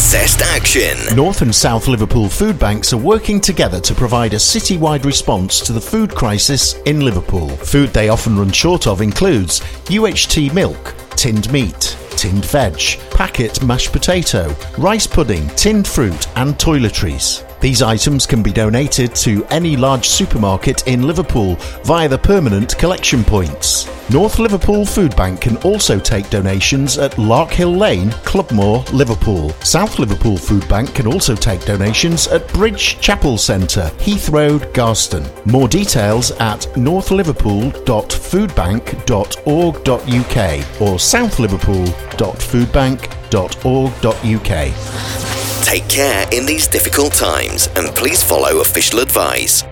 Zest Action. North and South Liverpool food banks are working together to provide a city-wide response to the food crisis in Liverpool. Food they often run short of includes UHT milk, tinned meat, tinned veg, packet mashed potato, rice pudding, tinned fruit and toiletries. These items can be donated to any large supermarket in Liverpool via the permanent collection points. North Liverpool Food Bank can also take donations at Larkhill Lane, Clubmoor, Liverpool. South Liverpool Food Bank can also take donations at Bridge Chapel Centre, Heath Road, Garston. More details at northliverpool.foodbank.org.uk or southliverpool.foodbank.org.uk. Take care in these difficult times and please follow official advice.